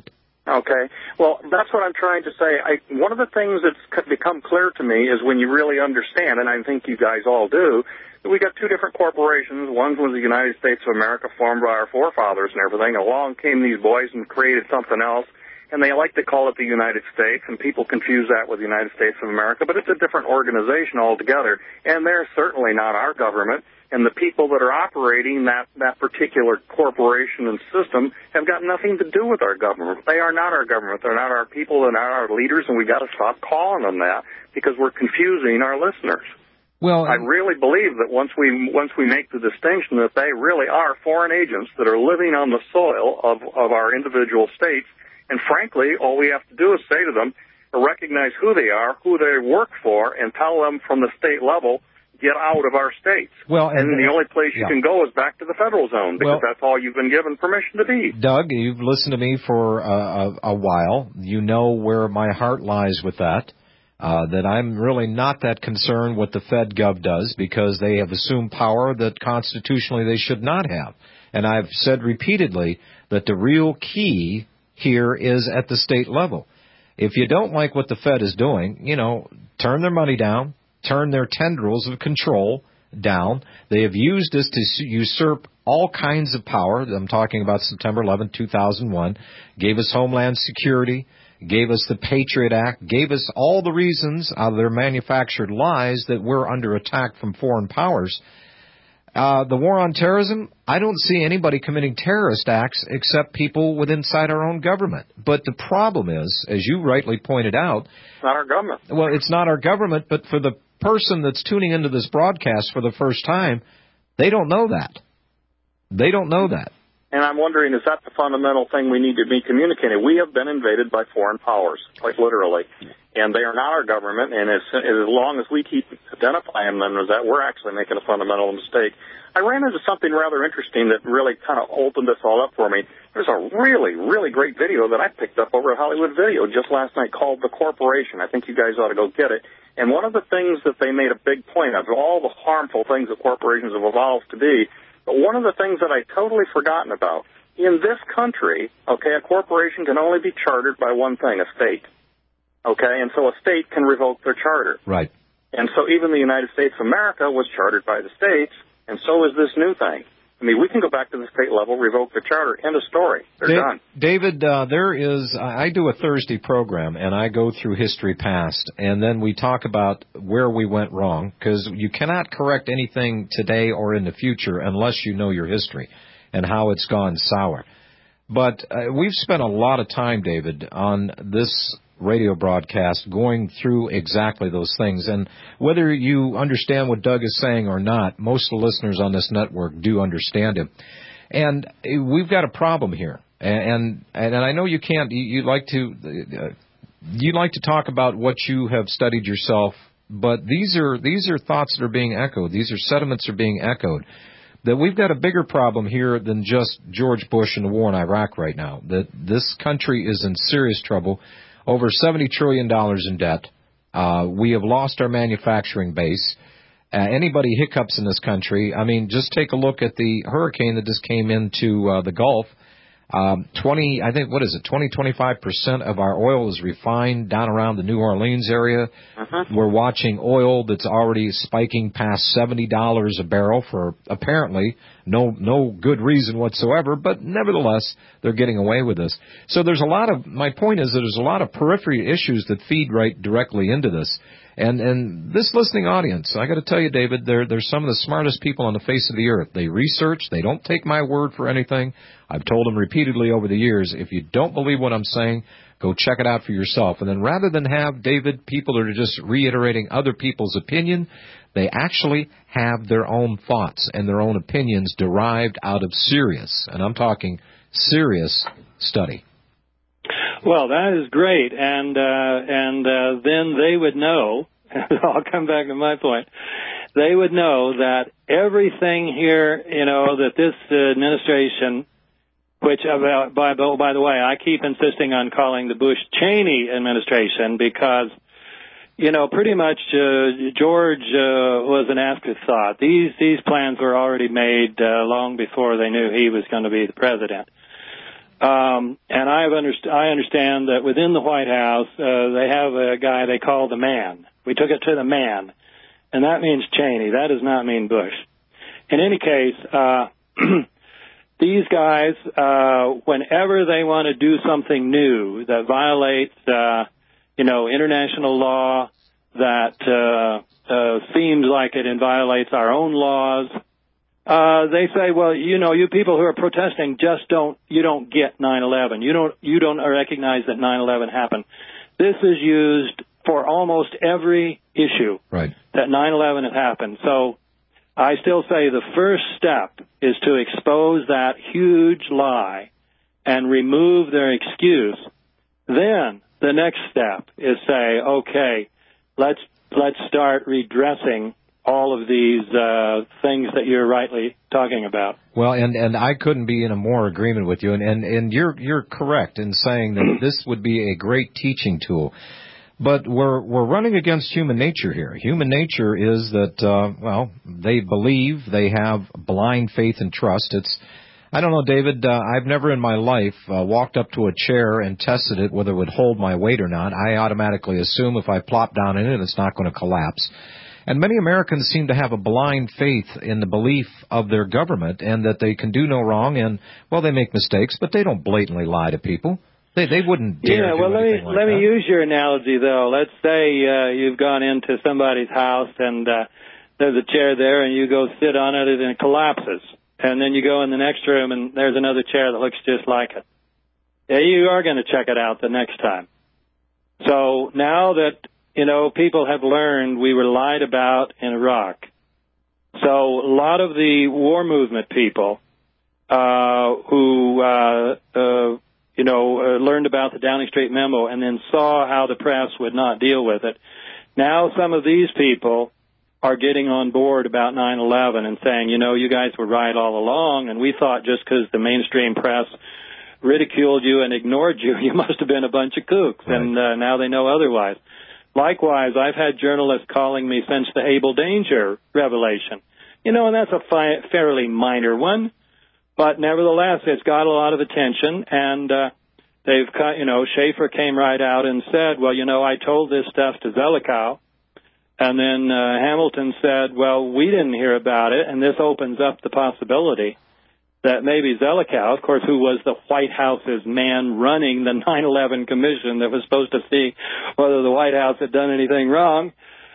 Okay. Well, that's what I'm trying to say. One of the things that's become clear to me is when you really understand, and I think you guys all do, that we got two different corporations. One was the United States of America, formed by our forefathers and everything. Along came these boys and created something else, and they like to call it the United States, and people confuse that with the United States of America, but it's a different organization altogether, and they're certainly not our government. And the people that are operating that particular corporation and system have got nothing to do with our government. They are not our government. They're not our people. They're not our leaders, and we've got to stop calling them that because we're confusing our listeners. Well, I really believe that once we make the distinction that they really are foreign agents that are living on the soil of our individual states, and frankly, all we have to do is say to them, recognize who they are, who they work for, and tell them from the state level, get out of our states. Well, and the only place you can go is back to the federal zone because that's all you've been given permission to be. Doug, you've listened to me for a while. You know where my heart lies with that, that I'm really not that concerned what the FedGov does because they have assumed power that constitutionally they should not have. And I've said repeatedly that the real key here is at the state level. If you don't like what the Fed is doing, turn their money down. Turn their tendrils of control down. They have used this to usurp all kinds of power. I'm talking about September 11, 2001. Gave us Homeland Security, gave us the Patriot Act, gave us all the reasons out of their manufactured lies that we're under attack from foreign powers. The war on terrorism, I don't see anybody committing terrorist acts except people inside our own government. But the problem is, as you rightly pointed out, it's not our government. Well, it's not our government, but for the person that's tuning into this broadcast for the first time, they don't know that. They don't know that. And I'm wondering, is that the fundamental thing we need to be communicating? We have been invaded by foreign powers, quite literally, and they are not our government, and as long as we keep identifying them as that, we're actually making a fundamental mistake. I ran into something rather interesting that really kind of opened this all up for me. There's a really, really great video that I picked up over at Hollywood Video just last night called The Corporation. I think you guys ought to go get it. And one of the things that they made a big point of, all the harmful things that corporations have evolved to be, but one of the things that I totally forgotten about, in this country, okay, a corporation can only be chartered by one thing, a state. Okay, and so a state can revoke their charter. Right. And so even the United States of America was chartered by the states, and so is this new thing. I mean, we can go back to the state level, revoke the charter, end of story. They're done. David, I do a Thursday program, and I go through history past, and then we talk about where we went wrong, because you cannot correct anything today or in the future unless you know your history and how it's gone sour. But we've spent a lot of time, David, on this radio broadcast going through exactly those things. And whether you understand what Doug is saying or not, most of the listeners on this network do understand him. And we've got a problem here. And I know you can't. You'd like to talk about what you have studied yourself, but these are thoughts that are being echoed. These are sentiments that are being echoed. That we've got a bigger problem here than just George Bush and the war in Iraq right now. That this country is in serious trouble. Over $70 trillion in debt. We have lost our manufacturing base. Anybody hiccups in this country, I mean, just take a look at the hurricane that just came into the Gulf. 20-25% of our oil is refined down around the New Orleans area. We're watching oil that's already spiking past $70 a barrel for apparently no good reason whatsoever, but nevertheless, they're getting away with this. So my point is that there's a lot of periphery issues that feed right directly into this. And this listening audience, I got to tell you, David, they're some of the smartest people on the face of the earth. They research. They don't take my word for anything. I've told them repeatedly over the years, if you don't believe what I'm saying, go check it out for yourself. And then rather than have, David, people that are just reiterating other people's opinion, they actually have their own thoughts and their own opinions derived out of serious, and I'm talking serious, study. Well, that is great, and then they would know, I'll come back to my point, they would know that everything here, that this administration, which, by the way, I keep insisting on calling the Bush-Cheney administration because, pretty much George was an afterthought. These plans were already made long before they knew he was going to be the president. And I understand that within the White House, they have a guy they call the man. We took it to the man, and that means Cheney. That does not mean Bush. In any case, these guys, whenever they want to do something new that violates, international law, that seems like it violates our own laws, they say, well, you people who are protesting you don't get 9/11. You don't recognize that 9/11 happened. This is used for almost every issue that 9/11 has happened. So I still say the first step is to expose that huge lie and remove their excuse. Then the next step is say, okay, let's start redressing all of these things that you're rightly talking about. Well, and I couldn't be in a more agreement with you, and you're correct in saying that this would be a great teaching tool. But we're running against human nature here. Human nature is that, they believe, they have blind faith and trust. I don't know, David, I've never in my life walked up to a chair and tested it whether it would hold my weight or not. I automatically assume if I plop down in it, it's not going to collapse. And many Americans seem to have a blind faith in the belief of their government and that they can do no wrong. And, they make mistakes, but they don't blatantly lie to people. They wouldn't dare do anything like that. Let me use your analogy, though. Let's say you've gone into somebody's house and there's a chair there and you go sit on it and it collapses. And then you go in the next room and there's another chair that looks just like it. Yeah, you are going to check it out the next time. So now that, people have learned we were lied about in Iraq. So a lot of the war movement people who learned about the Downing Street memo and then saw how the press would not deal with it. Now some of these people are getting on board about 9/11 and saying, you guys were right all along, and we thought just because the mainstream press ridiculed you and ignored you, you must have been a bunch of kooks, and now they know otherwise. Likewise, I've had journalists calling me since the Able Danger revelation. And that's a fairly minor one. But nevertheless, it's got a lot of attention, and they've cut, Schaefer came right out and said, well, I told this stuff to Zelikow, and then Hamilton said, well, we didn't hear about it, and this opens up the possibility that maybe Zelikow, of course, who was the White House's man running the 9/11 commission that was supposed to see whether the White House had done anything wrong,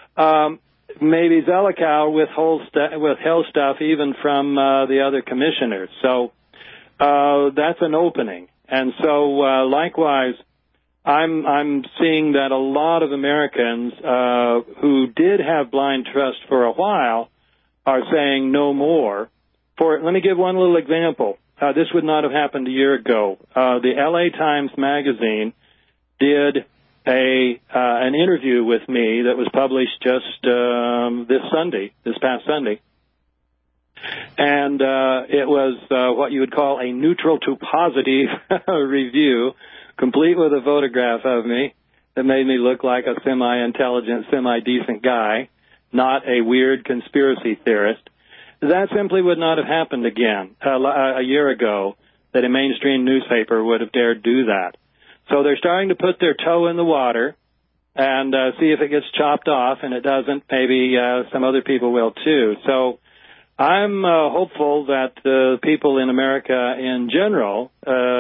maybe Zelikow withheld stuff even from the other commissioners. So that's an opening. And so likewise, I'm seeing that a lot of Americans who did have blind trust for a while are saying no more. Let me give one little example. This would not have happened a year ago. The LA Times magazine did an interview with me that was published just this past Sunday. And it was what you would call a neutral to positive review, complete with a photograph of me that made me look like a semi-intelligent, semi-decent guy, not a weird conspiracy theorist. That simply would not have happened again a year ago, that a mainstream newspaper would have dared do that. So they're starting to put their toe in the water and see if it gets chopped off, and it doesn't. Maybe some other people will too. So I'm hopeful that people in America in general,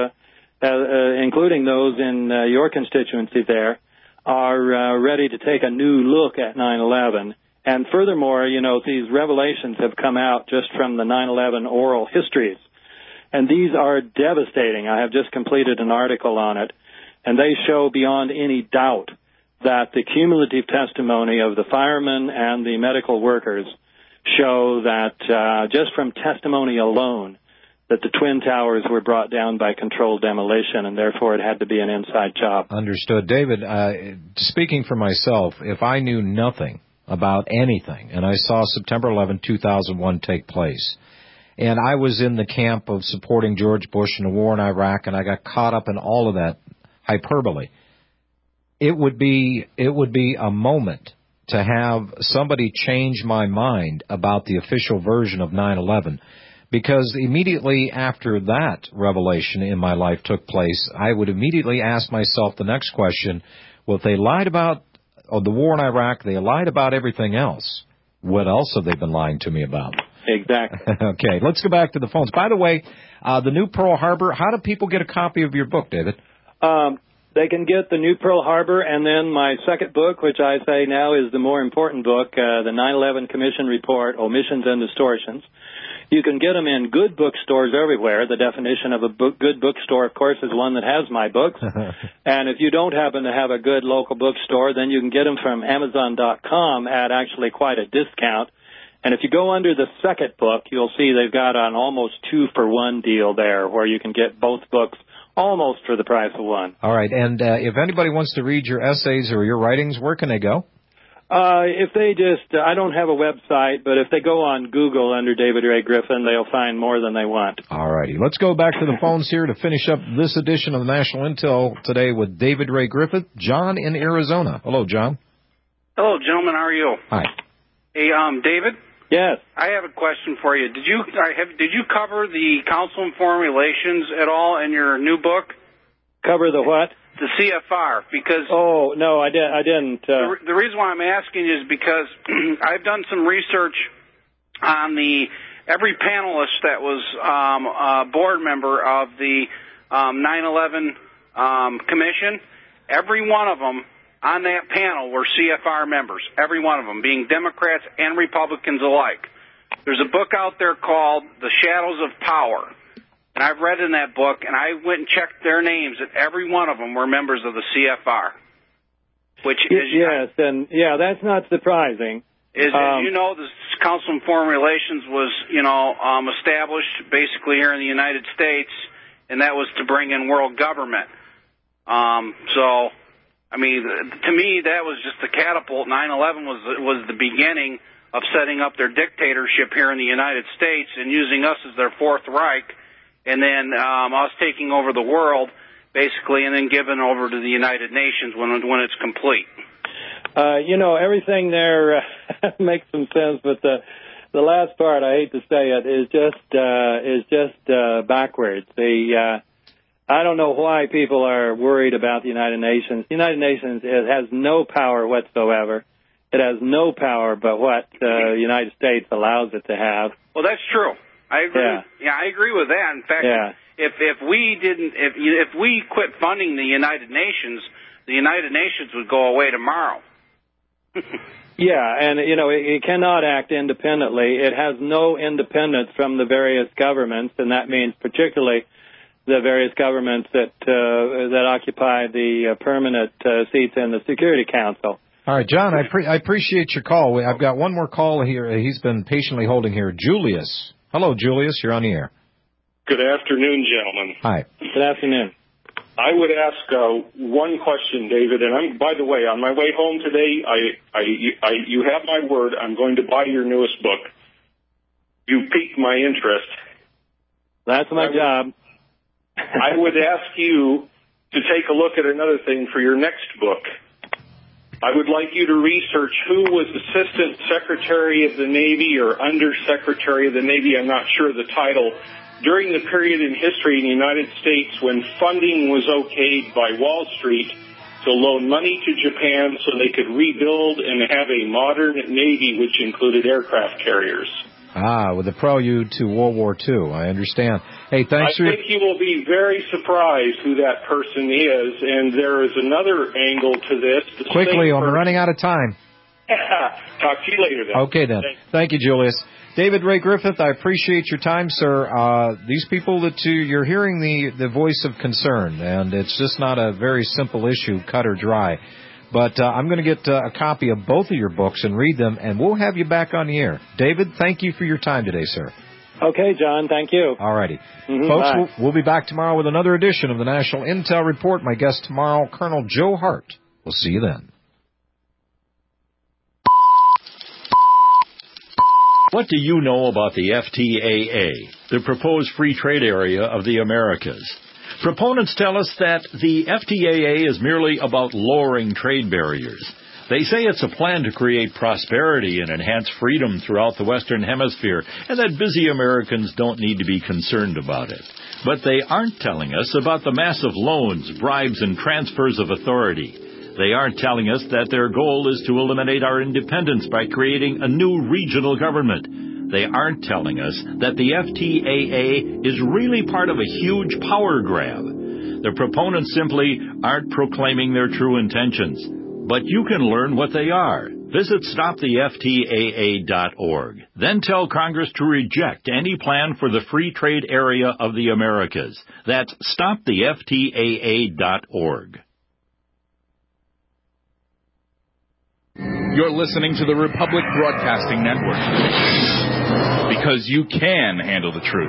including those in your constituency there, are ready to take a new look at 9/11. And furthermore, these revelations have come out just from the 9/11 oral histories. And these are devastating. I have just completed an article on it. And they show beyond any doubt that the cumulative testimony of the firemen and the medical workers show that just from testimony alone, that the Twin Towers were brought down by controlled demolition, and therefore it had to be an inside job. Understood. David, speaking for myself, if I knew nothing about anything, and I saw September 11, 2001 take place, and I was in the camp of supporting George Bush in the war in Iraq, and I got caught up in all of that hyperbole, it would be a moment to have somebody change my mind about the official version of 9/11. Because immediately after that revelation in my life took place, I would immediately ask myself the next question, well, if they lied about the war in Iraq, they lied about everything else. What else have they been lying to me about? Exactly. Okay, let's go back to the phones. By the way, the New Pearl Harbor, how do people get a copy of your book, David? They can get the New Pearl Harbor and then my second book, which I say now is the more important book, the 9/11 Commission Report, Omissions and Distortions. You can get them in good bookstores everywhere. The definition of a good bookstore, of course, is one that has my books. And if you don't happen to have a good local bookstore, then you can get them from Amazon.com at actually quite a discount. And if you go under the second book, you'll see they've got an almost 2-for-1 deal there where you can get both books almost for the price of one. All right. And if anybody wants to read your essays or your writings, where can they go? If they just, I don't have a website, but if they go on Google under David Ray Griffin, they'll find more than they want. All righty. Let's go back to the phones here to finish up this edition of the National Intel today with David Ray Griffith. John in Arizona. Hello, John. Hello, gentlemen. How are you? Hi. Hey, David? Yes. I have a question for you. Did you cover the Council on Foreign Relations at all in your new book? Cover the what? The CFR, because... Oh, no, I didn't. The reason why I'm asking is because I've done some research on every panelist that was a board member of the 9/11 Commission. Every one of them on that panel were CFR members, every one of them, being Democrats and Republicans alike. There's a book out there called The Shadows of Power. And I've read in that book, and I went and checked their names, and every one of them were members of the CFR. Which is... Yes, and yeah, that's not surprising. As you know, the Council on Foreign Relations was, established basically here in the United States, and that was to bring in world government. To me, that was just the catapult. 9/11 was the beginning of setting up their dictatorship here in the United States and using us as their Fourth Reich. And then us taking over the world, basically, and then given over to the United Nations when it's complete. Everything there makes some sense, but the last part, I hate to say it, is just backwards. I don't know why people are worried about the United Nations. The United Nations has no power whatsoever. It has no power but what the United States allows it to have. Well, that's true. I agree. Yeah, I agree with that. In fact, if we quit funding the United Nations would go away tomorrow. Yeah, and it cannot act independently. It has no independence from the various governments, and that means particularly the various governments that occupy the permanent seats in the Security Council. All right, John, I appreciate your call. I've got one more call here. He's been patiently holding here. Julius. Hello, Julius. You're on the air. Good afternoon, gentlemen. Hi. Good afternoon. I would ask one question, David. And by the way, on my way home today, you have my word. I'm going to buy your newest book. You piqued my interest. That's my job. I would ask you to take a look at another thing for your next book. I would like you to research who was Assistant Secretary of the Navy or Under Secretary of the Navy, I'm not sure the title, during the period in history in the United States when funding was okayed by Wall Street to loan money to Japan so they could rebuild and have a modern Navy which included aircraft carriers. With the prelude to World War II. I understand. Hey, thanks for... I think you will be very surprised who that person is, and there is another angle to this. Quickly, I'm running out of time. Talk to you later, then. Okay, then. Thank you, Julius. David Ray Griffith, I appreciate your time, sir. These people that you're hearing the voice of concern, and it's just not a very simple issue, cut or dry. But I'm going to get a copy of both of your books and read them, and we'll have you back on the air. David, thank you for your time today, sir. Okay, John, thank you. All righty. Folks, we'll be back tomorrow with another edition of the National Intel Report. My guest tomorrow, Colonel Joe Hart. We'll see you then. What do you know about the FTAA, the proposed free trade area of the Americas? Proponents tell us that the FTAA is merely about lowering trade barriers. They say it's a plan to create prosperity and enhance freedom throughout the Western Hemisphere, and that busy Americans don't need to be concerned about it. But they aren't telling us about the massive loans, bribes, and transfers of authority. They aren't telling us that their goal is to eliminate our independence by creating a new regional government. They aren't telling us that the FTAA is really part of a huge power grab. The proponents simply aren't proclaiming their true intentions. But you can learn what they are. Visit stoptheftaa.org. Then tell Congress to reject any plan for the free trade area of the Americas. That's stoptheftaa.org. You're listening to the Republic Broadcasting Network. Because you can handle the truth.